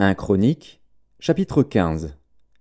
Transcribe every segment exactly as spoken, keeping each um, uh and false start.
un Chronique, chapitre quinze.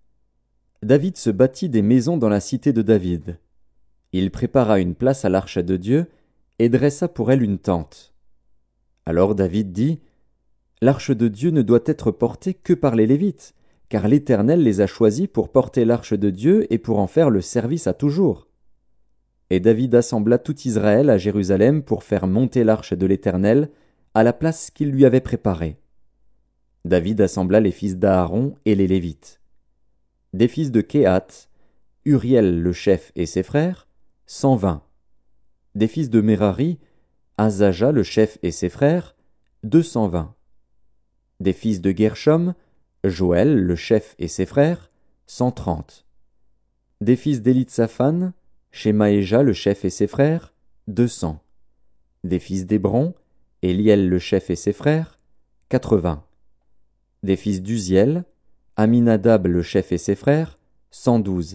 David se bâtit des maisons dans la cité de David. Il prépara une place à l'arche de Dieu et dressa pour elle une tente. Alors David dit, « L'arche de Dieu ne doit être portée que par les Lévites, car l'Éternel les a choisis pour porter l'arche de Dieu et pour en faire le service à toujours. » Et David assembla tout Israël à Jérusalem pour faire monter l'arche de l'Éternel à la place qu'il lui avait préparée. David assembla les fils d'Aaron et les Lévites. Des fils de Kehath, Uriel le chef et ses frères, cent vingt. Des fils de Merari, Azaja le chef et ses frères, deux cent vingt. Des fils de Gershom, Joël le chef et ses frères, cent trente. Des fils d'Élitsaphan, Shemaéja le chef et ses frères, deux cents. Des fils d'Hébron, Éliel le chef et ses frères, quatre-vingts. Des fils d'Uziel, Aminadab le chef et ses frères, cent douze.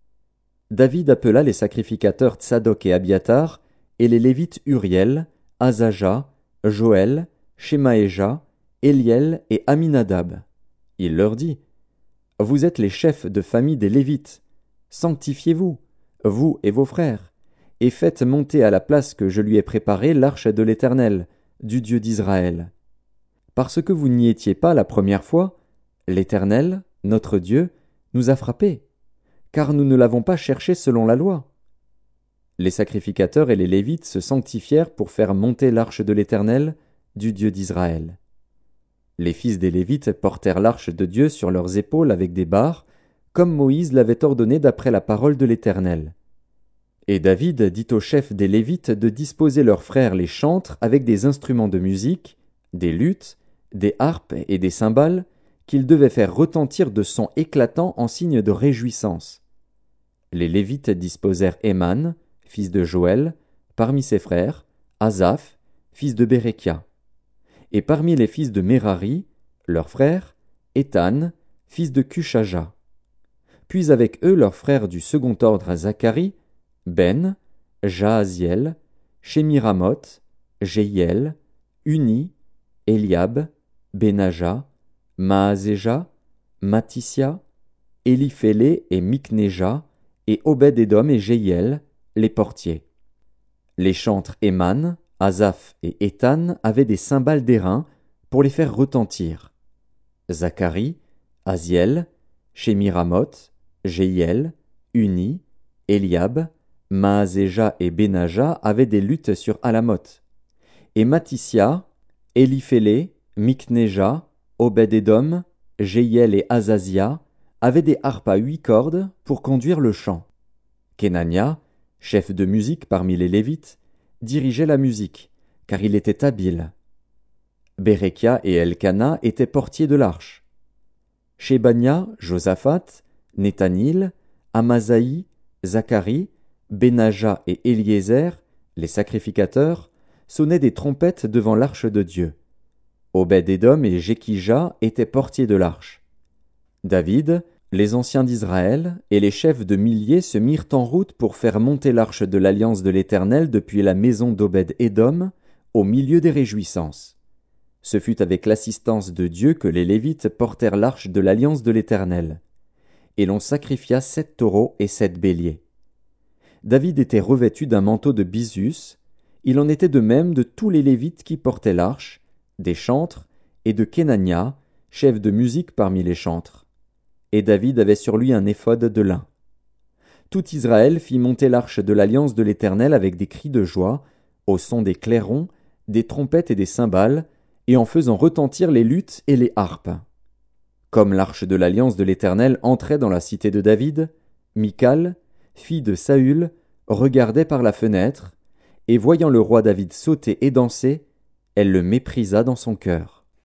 David appela les sacrificateurs Tsadok et Abiatar, et les Lévites Uriel, Azaja, Joël, Shemaéja, Éliel et Aminadab. Il leur dit, « Vous êtes les chefs de famille des Lévites. Sanctifiez-vous, vous et vos frères, et faites monter à la place que je lui ai préparée l'arche de l'Éternel, du Dieu d'Israël. Parce que vous n'y étiez pas la première fois, l'Éternel, notre Dieu, nous a frappés, car nous ne l'avons pas cherché selon la loi. » Les sacrificateurs et les Lévites se sanctifièrent pour faire monter l'arche de l'Éternel, du Dieu d'Israël. Les fils des Lévites portèrent l'arche de Dieu sur leurs épaules avec des barres, comme Moïse l'avait ordonné d'après la parole de l'Éternel. Et David dit aux chefs des Lévites de disposer leurs frères les chantres avec des instruments de musique, des luths, des harpes et des cymbales, qu'ils devaient faire retentir de sons éclatants en signe de réjouissance. Les Lévites disposèrent Éman, fils de Joël, parmi ses frères, Asaph, fils de Bérekia. Et parmi les fils de Merari, leurs frères, Étan, fils de Cushaja. Puis avec eux leurs frères du second ordre Zacharie, Ben, Jaaziel, Shemiramoth, Jéhiel, Uni, Eliab, Benaja, Maazéja, Matissia, Éliphélé et Miknéja, et Obed-Édom et Jéhiel, les portiers. Les chantres Éman, Asaph et Étan avaient des cymbales d'airain pour les faire retentir. Zacharie, Aziel, Shemiramoth, Jéhiel, Uni, Eliab, Maazéja et Benaja avaient des luths sur Alamoth. Et Matissia, Éliphélé, Miknéja, Obed-Édom, Jéhiel et Azazia avaient des harpes à huit cordes pour conduire le chant. Kenania, chef de musique parmi les Lévites, dirigeait la musique, car il était habile. Bérekia et Elkana étaient portiers de l'arche. Shébania, Josaphat, Nethanil, Amasaï, Zacharie, Benaja et Éliézer, les sacrificateurs, sonnaient des trompettes devant l'arche de Dieu. Obed-Édom et Jékija étaient portiers de l'arche. David, les anciens d'Israël et les chefs de milliers se mirent en route pour faire monter l'arche de l'alliance de l'Éternel depuis la maison d'Obed-Édom, au milieu des réjouissances. Ce fut avec l'assistance de Dieu que les Lévites portèrent l'arche de l'alliance de l'Éternel. Et l'on sacrifia sept taureaux et sept béliers. David était revêtu d'un manteau de bisus, il en était de même de tous les Lévites qui portaient l'arche, des chantres, et de Kenania, chef de musique parmi les chantres. Et David avait sur lui un éphod de lin. Tout Israël fit monter l'arche de l'alliance de l'Éternel avec des cris de joie, au son des clairons, des trompettes et des cymbales, et en faisant retentir les luths et les harpes. Comme l'arche de l'alliance de l'Éternel entrait dans la cité de David, Michal, fille de Saül, regardait par la fenêtre, et voyant le roi David sauter et danser, elle le méprisa dans son cœur.